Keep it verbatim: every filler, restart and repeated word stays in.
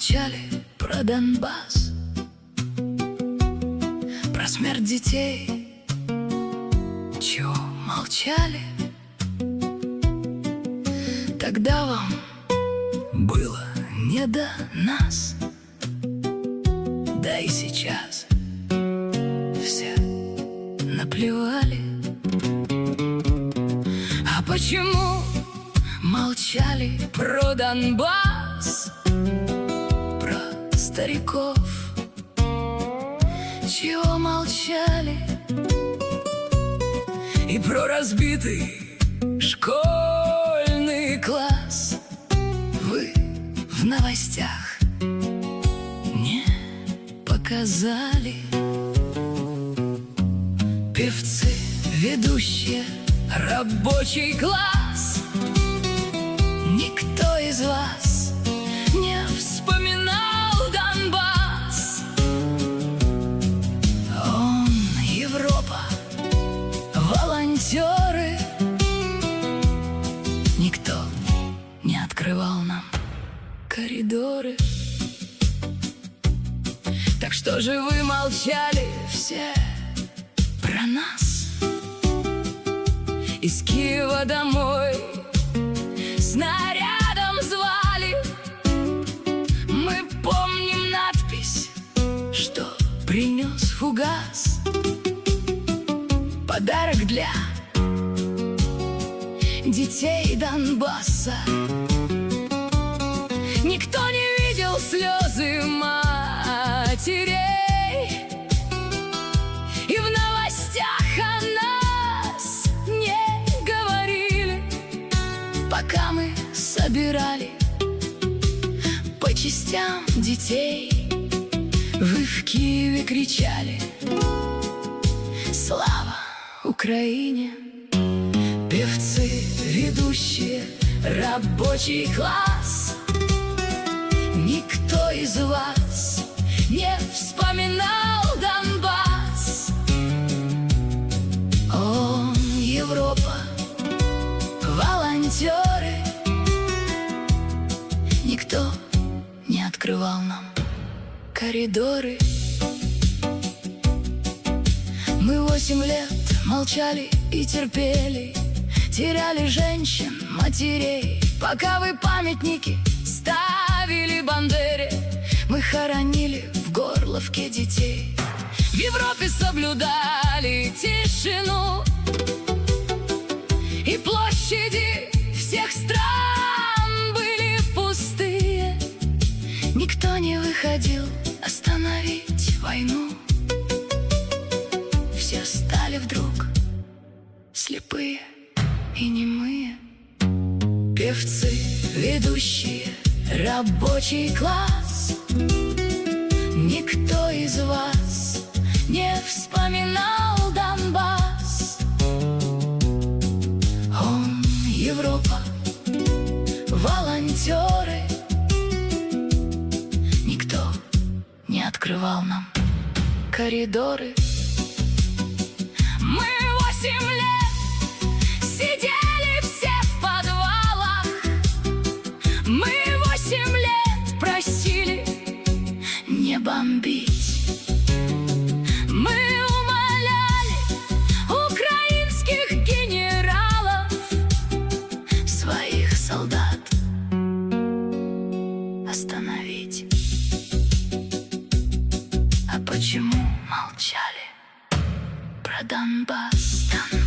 молчали про Донбасс, про смерть детей. Чего молчали? Тогда вам было не до нас. Да и сейчас все наплевали. А почему молчали про Донбасс, про стариков? Чего молчали? И про разбитый школьный класс вы в новостях не показали. Певцы, ведущие, рабочий класс, никто из вас не вспоминал Донбасс. Он, Европа, волонтеры, никто не открывал нам коридоры. Так что же вы молчали все про нас? Из Киева домой снарядом звали. Мы помним надпись, что принес фугас. Подарок для детей Донбасса. Никто не видел слезы матерей, и в новостях о нас не говорили. Пока мы собирали по частям детей, вы в Киеве кричали: слава Украине! Певцы, ведущие, рабочий класс, никто из вас не вспоминал Донбасс. Он, Европа, волонтеры, никто не открывал нам коридоры. Мы восемь лет молчали и терпели, теряли женщин, матерей. Пока вы памятники ставили Бандере, мы хоронили в Горловке детей. В Европе соблюдали тишину, и площади всех стран были пустые. Никто не выходил остановить войну. Все стали вдруг слепые и немые. Певцы, ведущие, рабочий класс, никто из вас не вспоминал Донбасс. Он, Европа, волонтеры, никто не открывал нам коридоры. Мы восемь лет сидели все в подвалах. Мы восемь лет просили не бомбить. Мы умоляли украинских генералов, своих солдат остановить. А почему молчали про Донбасс?